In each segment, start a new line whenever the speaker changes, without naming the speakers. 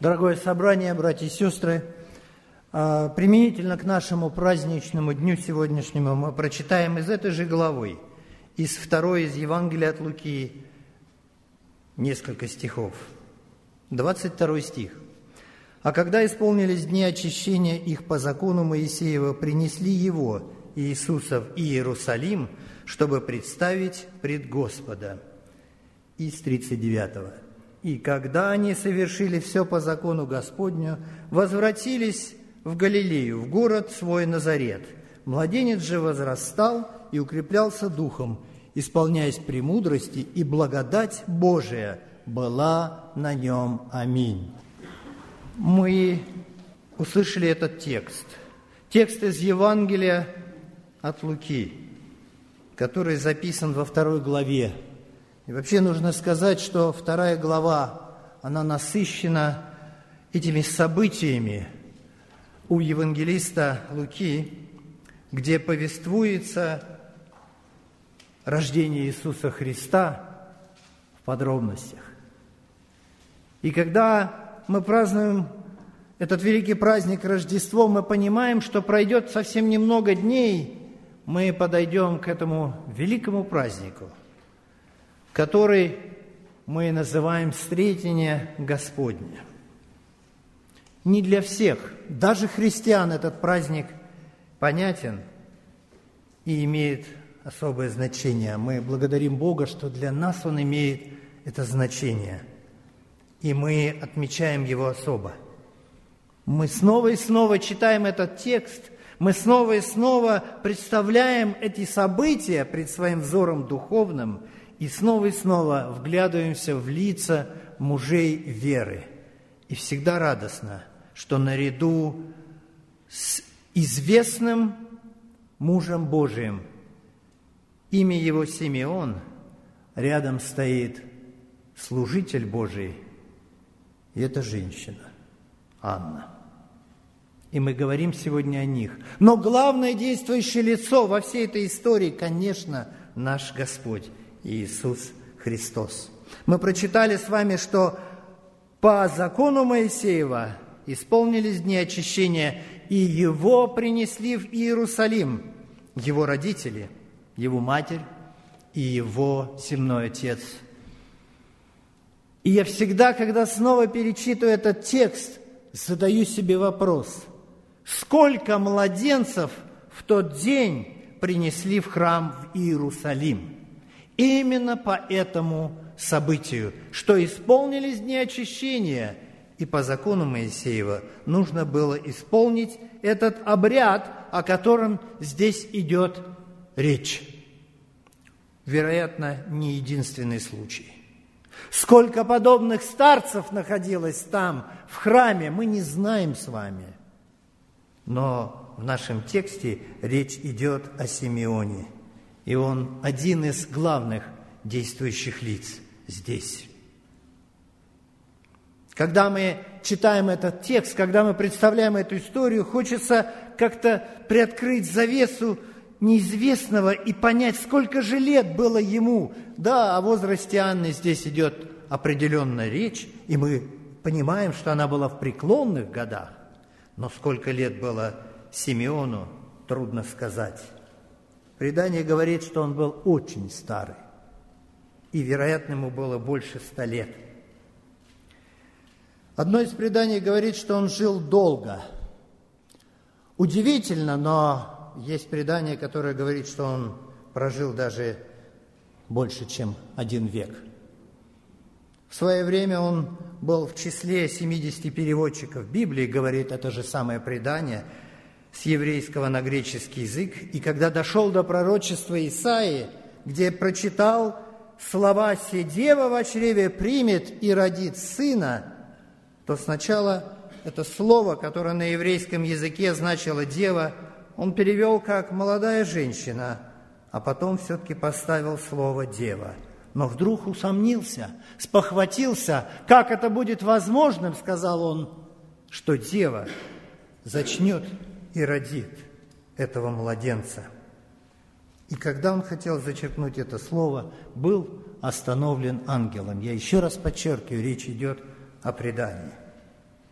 Дорогое собрание, братья и сестры, применительно к нашему праздничному дню сегодняшнему мы прочитаем из этой же главы, из второй из Евангелия от Луки, несколько стихов. 22 стих. «А когда исполнились дни очищения их по закону Моисеева, принесли его, Иисуса, в Иерусалим, чтобы представить пред Господа». Из 39. «И когда они совершили все по закону Господню, возвратились в Галилею, в город свой Назарет. Младенец же возрастал и укреплялся духом, исполняясь премудрости, и благодать Божия была на нем. Аминь». Мы услышали этот текст. Текст из Евангелия от Луки, который записан во 2 главе. И вообще нужно сказать, что 2 глава, она насыщена этими событиями у евангелиста Луки, где повествуется рождение Иисуса Христа в подробностях. И когда мы празднуем этот великий праздник Рождество, мы понимаем, что пройдет совсем немного дней, мы подойдем к этому великому празднику, который мы называем «Встретение Господне». Не для всех, даже христиан, этот праздник понятен и имеет особое значение. Мы благодарим Бога, что для нас Он имеет это значение, и мы отмечаем его особо. Мы снова и снова читаем этот текст, мы снова и снова представляем эти события пред своим взором духовным и снова вглядываемся в лица мужей веры. И всегда радостно, что наряду с известным мужем Божиим, имя его Симеон, рядом стоит служитель Божий, и это женщина, Анна. И мы говорим сегодня о них. Но главное действующее лицо во всей этой истории, конечно, наш Господь Иисус Христос. Мы прочитали с вами, что по закону Моисеева исполнились дни очищения, и его принесли в Иерусалим, его родители, его матерь и его земной отец. И я всегда, когда снова перечитываю этот текст, задаю себе вопрос: сколько младенцев в тот день принесли в храм в Иерусалим? Именно по этому событию, что исполнились дни очищения, и по закону Моисеева нужно было исполнить этот обряд, о котором здесь идет речь. Вероятно, не единственный случай. Сколько подобных старцев находилось там, в храме, мы не знаем с вами. Но в нашем тексте речь идет о Симеоне, и он один из главных действующих лиц здесь. Когда мы читаем этот текст, когда мы представляем эту историю, хочется как-то приоткрыть завесу неизвестного и понять, сколько же лет было ему. Да, о возрасте Анны здесь идет определенная речь, и мы понимаем, что она была в преклонных годах. Но сколько лет было Симеону, трудно сказать. Предание говорит, что он был очень старый, и, вероятно, ему было больше 100 лет. Одно из преданий говорит, что он жил долго. Удивительно, но есть предание, которое говорит, что он прожил даже больше, чем 1 век. В свое время он был в числе 70 переводчиков Библии, говорит это же самое предание, с еврейского на греческий язык. И когда дошел до пророчества Исаии, где прочитал слова «Се дева во чреве примет и родит сына», то сначала это слово, которое на еврейском языке значило «дева», он перевел как «молодая женщина», а потом все-таки поставил слово «дева». Но вдруг усомнился, спохватился, как это будет возможным, сказал он, что дева зачнет и родит этого младенца. И когда он хотел зачеркнуть это слово, был остановлен ангелом. Я еще раз подчеркиваю, речь идет о предании.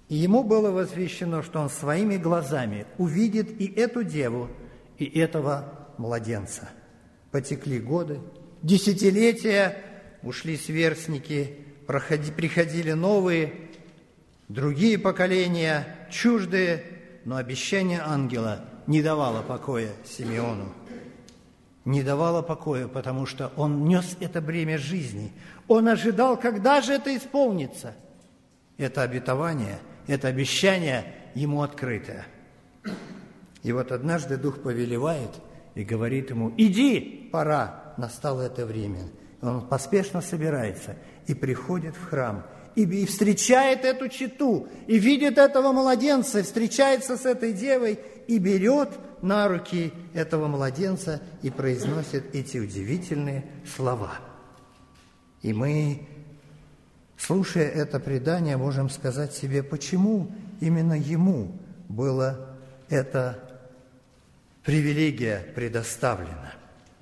И ему было возвещено, что он своими глазами увидит и эту деву, и этого младенца. Потекли годы, десятилетия, ушли сверстники, приходили новые, другие поколения, чуждые, но обещание ангела не давало покоя Симеону. Не давало покоя, потому что он нес это бремя жизни. Он ожидал, когда же это исполнится. Это обетование, это обещание ему открытое. И вот однажды Дух повелевает и говорит ему: иди, пора, настало это время. Он поспешно собирается и приходит в храм, и встречает эту чету, и видит этого младенца, встречается с этой девой, и берет на руки этого младенца и произносит эти удивительные слова. И мы, слушая это предание, можем сказать себе, почему именно ему была эта привилегия предоставлена.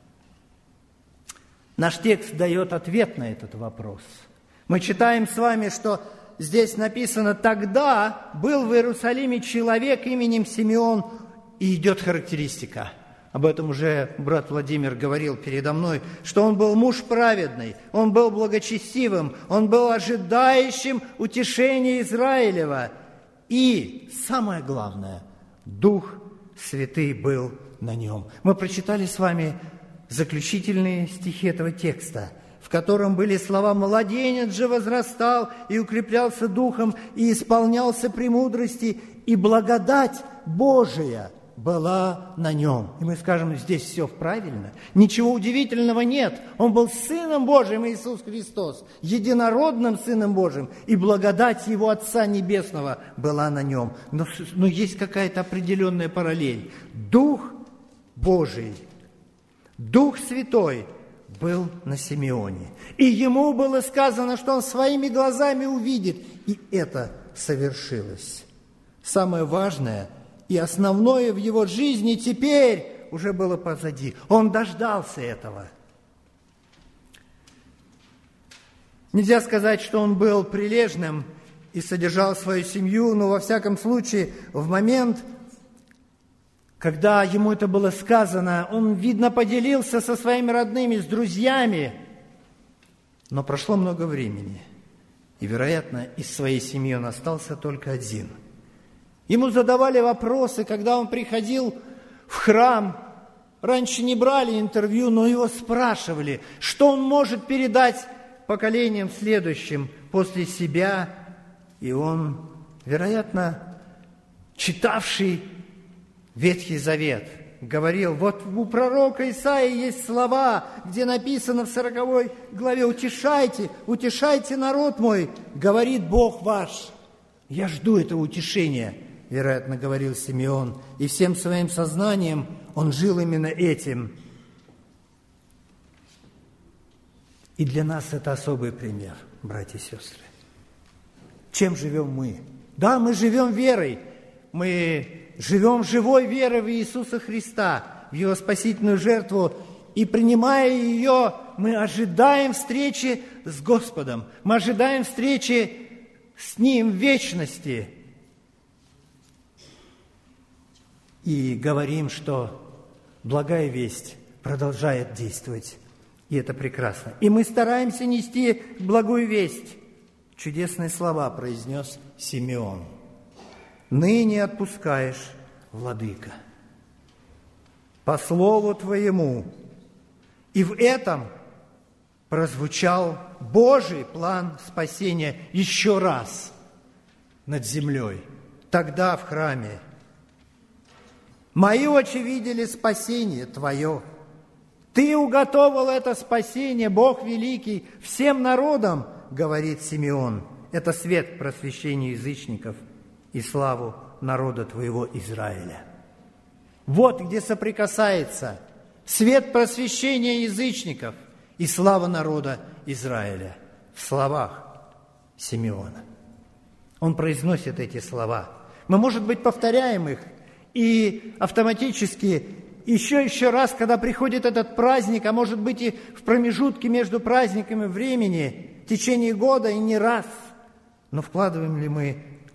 Наш текст дает ответ на этот вопрос. Мы читаем с вами, что здесь написано: «Тогда был в Иерусалиме человек именем Симеон», и идет характеристика. Об этом уже брат Владимир говорил передо мной, что он был муж праведный, он был благочестивым, он был ожидающим утешения Израилева. И самое главное, Дух Святый был на нем. Мы прочитали с вами заключительные стихи этого текста, в котором были слова: «Младенец же возрастал и укреплялся духом, и исполнялся премудрости, и благодать Божия была на нем». И мы скажем, здесь все правильно, ничего удивительного нет. Он был Сыном Божиим, Иисус Христос, единородным Сыном Божиим, и благодать Его Отца Небесного была на нем. Но есть какая-то определенная параллель. Дух Божий, Дух Святой был на Симеоне. И ему было сказано, что он своими глазами увидит. И это совершилось. Самое важное и основное в его жизни теперь уже было позади. Он дождался этого. Нельзя сказать, что он был прилежным и содержал свою семью, но во всяком случае в момент, когда ему это было сказано, он, видно, поделился со своими родными, с друзьями. Но прошло много времени, и, вероятно, из своей семьи он остался только один. Ему задавали вопросы, когда он приходил в храм. Раньше не брали интервью, но его спрашивали, что он может передать поколениям следующим после себя. И он, вероятно, читавший Ветхий Завет, говорил: вот у пророка Исаии есть слова, где написано в 40 главе: «Утешайте, утешайте народ мой, говорит Бог ваш». Я жду этого утешения, вероятно, говорил Симеон, и всем своим сознанием он жил именно этим. И для нас это особый пример, братья и сестры. Чем живем мы? Да, мы живем верой, мы живем живой верой в Иисуса Христа, в Его спасительную жертву, и, принимая ее, мы ожидаем встречи с Господом, мы ожидаем встречи с Ним в вечности. И говорим, что благая весть продолжает действовать, и это прекрасно. И мы стараемся нести благую весть. Чудесные слова произнес Симеон. «Ныне отпускаешь, Владыка, по слову Твоему». И в этом прозвучал Божий план спасения еще раз над землей, тогда в храме. «Мои очи видели спасение Твое. Ты уготовил это спасение, Бог великий, всем народам, говорит Симеон. Это свет к просвещению язычников и славу народа Твоего Израиля». Вот где соприкасается свет просвещения язычников и слава народа Израиля в словах Симеона. Он произносит эти слова. Мы, может быть, повторяем их, и автоматически еще раз, когда приходит этот праздник, а может быть и в промежутке между праздниками времени, в течение года и не раз, но вкладываем ли мы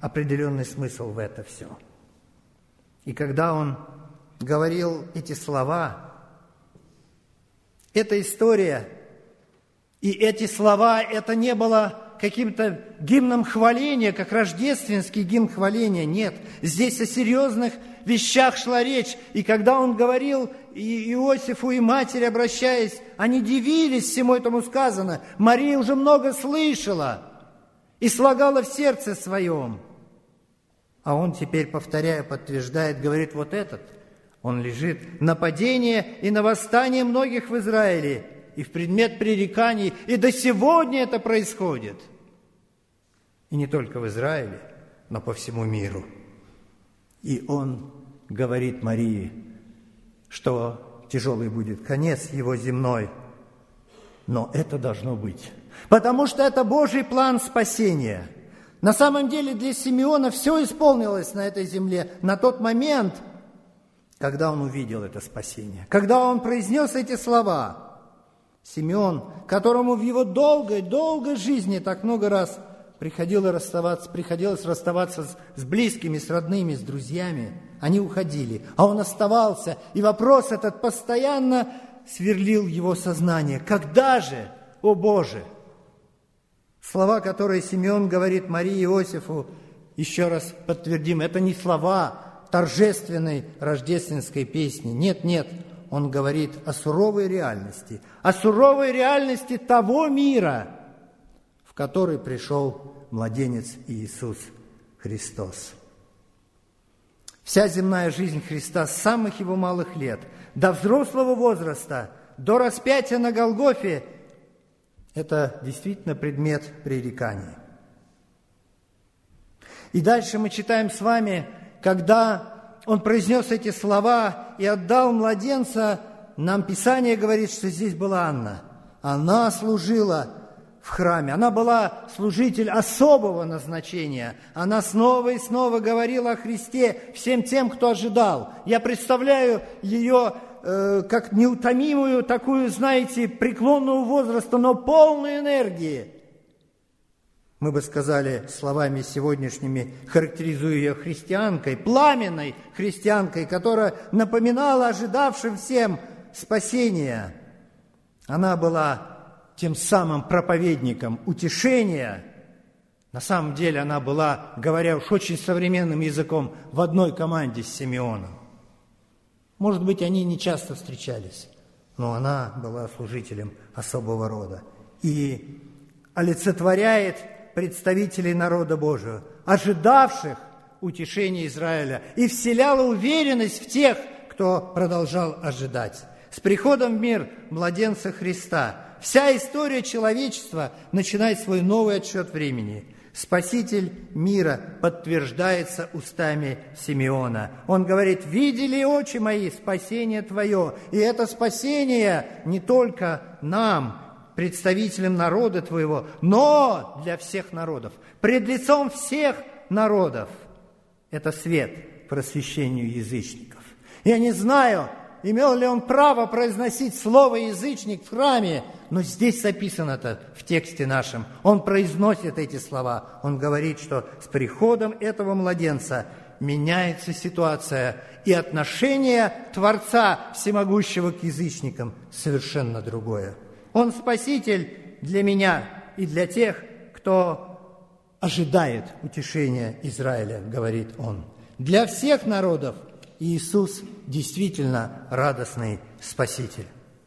определенный смысл в это все. И когда он говорил эти слова, эта история и эти слова, это не было каким-то гимном хваления, как рождественский гимн хваления. Нет, здесь о серьезных вещах шла речь. И когда он говорил и Иосифу, и матери, обращаясь, они дивились всему этому сказано. Мария уже много слышала и слагала в сердце своем. А он теперь, повторяя, подтверждает, говорит, вот этот, он лежит на падение и на восстание многих в Израиле, и в предмет пререканий, и до сегодня это происходит. И не только в Израиле, но по всему миру. И он говорит Марии, что тяжелый будет конец его земной, но это должно быть, потому что это Божий план спасения. На самом деле для Симеона все исполнилось на этой земле на тот момент, когда он увидел это спасение, когда он произнес эти слова. Симеон, которому в его долгой жизни так много раз приходилось расставаться с близкими, с родными, с друзьями, они уходили, а он оставался, и вопрос этот постоянно сверлил его сознание. Когда же, о Боже? Слова, которые Симеон говорит Марии и Иосифу, еще раз подтвердим, это не слова торжественной рождественской песни. Нет, он говорит о суровой реальности того мира, в который пришел младенец Иисус Христос. Вся земная жизнь Христа с самых его малых лет до взрослого возраста, до распятия на Голгофе, это действительно предмет пререканий. И дальше мы читаем с вами, когда он произнес эти слова и отдал младенца, нам Писание говорит, что здесь была Анна. Она служила в храме, она была служитель особого назначения. Она снова и снова говорила о Христе всем тем, кто ожидал. Я представляю ее как неутомимую, такую, знаете, преклонного возраста, но полную энергии. Мы бы сказали словами сегодняшними, характеризуя ее христианкой, пламенной христианкой, которая напоминала ожидавшим всем спасения. Она была тем самым проповедником утешения. На самом деле она была, говоря уж очень современным языком, в одной команде с Симеоном. Может быть, они не часто встречались, но она была служителем особого рода. И олицетворяет представителей народа Божьего, ожидавших утешения Израиля, и вселяла уверенность в тех, кто продолжал ожидать. С приходом в мир младенца Христа вся история человечества начинает свой новый отсчет времени. Спаситель мира подтверждается устами Симеона. Он говорит: «Видели очи мои спасение Твое». И это спасение не только нам, представителям народа Твоего, но для всех народов. Пред лицом всех народов. Это свет просвещению язычников. Я не знаю, имел ли он право произносить слово «язычник» в храме, но здесь записано это в тексте нашем. Он произносит эти слова. Он говорит, что с приходом этого младенца меняется ситуация, и отношение Творца Всемогущего к язычникам совершенно другое. Он спаситель для меня и для тех, кто ожидает утешения Израиля, говорит он. Для всех народов Иисус действительно радостный Спаситель.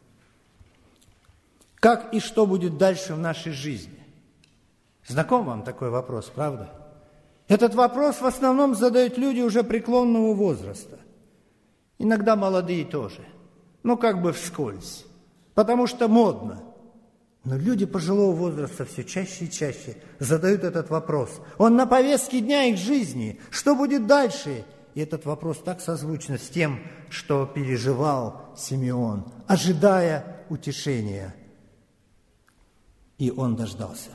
Как и что будет дальше в нашей жизни? Знаком вам такой вопрос, правда? Этот вопрос в основном задают люди уже преклонного возраста. Иногда молодые тоже. Но как бы вскользь. Потому что модно. Но люди пожилого возраста все чаще и чаще задают этот вопрос. Он на повестке дня их жизни. Что будет дальше? И этот вопрос так созвучен с тем, что переживал Симеон, ожидая утешения. И он дождался.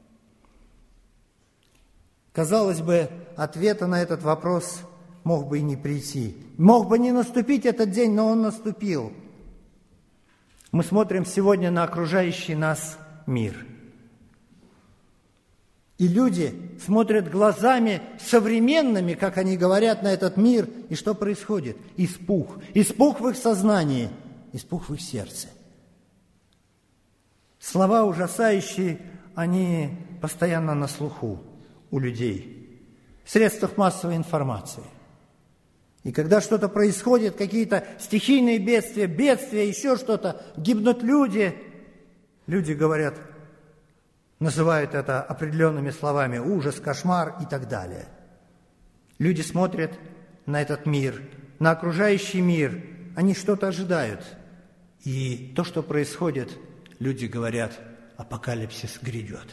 Казалось бы, ответа на этот вопрос мог бы и не прийти. Мог бы не наступить этот день, но он наступил. Мы смотрим сегодня на окружающий нас мир. И люди смотрят глазами современными, как они говорят, на этот мир. И что происходит? Испуг. Испуг в их сознании, испуг в их сердце. Слова ужасающие, они постоянно на слуху у людей, в средствах массовой информации. И когда что-то происходит, какие-то стихийные бедствия, еще что-то, гибнут люди, люди говорят, называют это определенными словами: ужас, кошмар и так далее. Люди смотрят на этот мир, на окружающий мир, они что-то ожидают. И то, что происходит, люди говорят: апокалипсис грядет.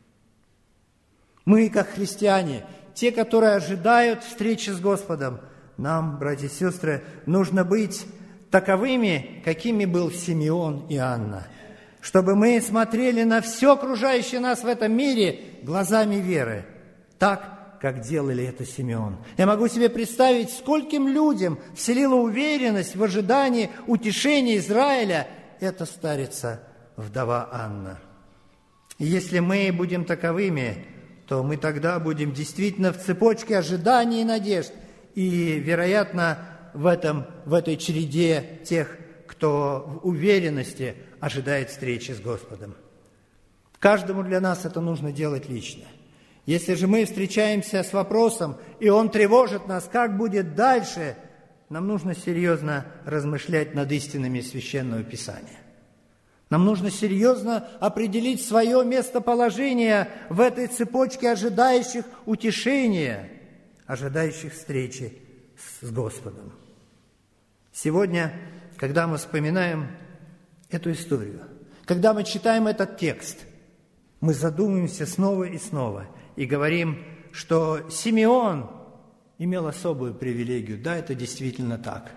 Мы, как христиане, те, которые ожидают встречи с Господом, нам, братья и сестры, нужно быть таковыми, какими был Симеон и Анна, чтобы мы смотрели на все окружающее нас в этом мире глазами веры, так, как делали это Симеон. Я могу себе представить, скольким людям вселила уверенность в ожидании утешения Израиля эта старица, вдова Анна. И если мы будем таковыми, то мы тогда будем действительно в цепочке ожиданий и надежд. И, вероятно, в этой череде тех, кто в уверенности ожидает встречи с Господом. Каждому для нас это нужно делать лично. Если же мы встречаемся с вопросом, и он тревожит нас, как будет дальше, нам нужно серьезно размышлять над истинами Священного Писания. Нам нужно серьезно определить свое местоположение в этой цепочке ожидающих утешения, ожидающих встречи с Господом. Сегодня, когда мы вспоминаем эту историю, когда мы читаем этот текст, мы задумываемся снова и снова и говорим, что Симеон имел особую привилегию. Да, это действительно так.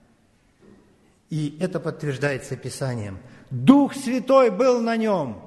И это подтверждается Писанием. Дух Святой был на нем.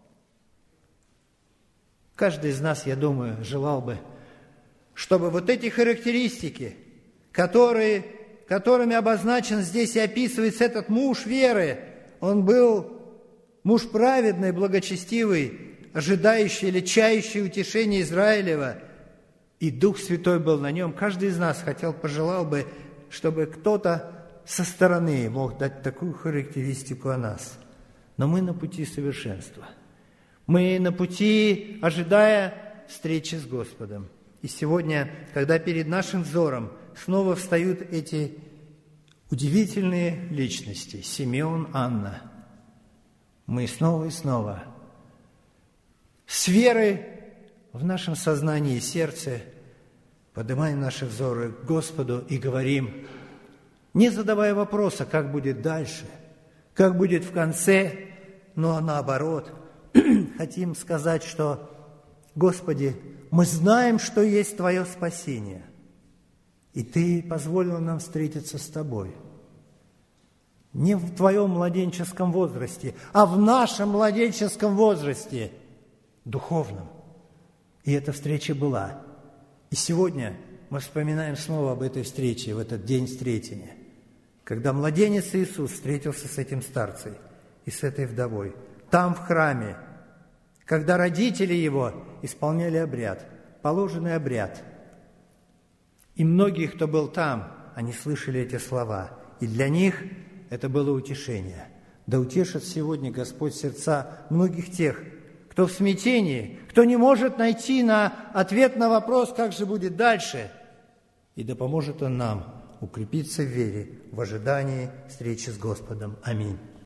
Каждый из нас, я думаю, желал бы, чтобы вот эти характеристики, которыми обозначен здесь и описывается этот муж веры, он был муж праведный, благочестивый, ожидающий или чающий утешения Израилева, и Дух Святой был на нем. Каждый из нас пожелал бы, чтобы кто-то со стороны мог дать такую характеристику о нас. Но мы на пути совершенства. Мы на пути, ожидая встречи с Господом. И сегодня, когда перед нашим взором снова встают эти удивительные личности, Симеон, Анна, мы снова и снова с верой в нашем сознании и сердце поднимаем наши взоры к Господу и говорим, не задавая вопроса, как будет дальше, как будет в конце, но наоборот, хотим сказать, что, Господи, мы знаем, что есть Твое спасение, и Ты позволил нам встретиться с Тобой. Не в Твоем младенческом возрасте, а в нашем младенческом возрасте, духовном. И эта встреча была. И сегодня мы вспоминаем снова об этой встрече, в этот день встретения, когда младенец Иисус встретился с этим старцем и с этой вдовой, там, в храме, когда родители его исполняли обряд, положенный обряд. И многие, кто был там, они слышали эти слова, и для них это было утешение. Да утешит сегодня Господь сердца многих тех, кто в смятении, кто не может найти ответ на вопрос, как же будет дальше, и да поможет Он нам укрепиться в вере, в ожидании встречи с Господом. Аминь.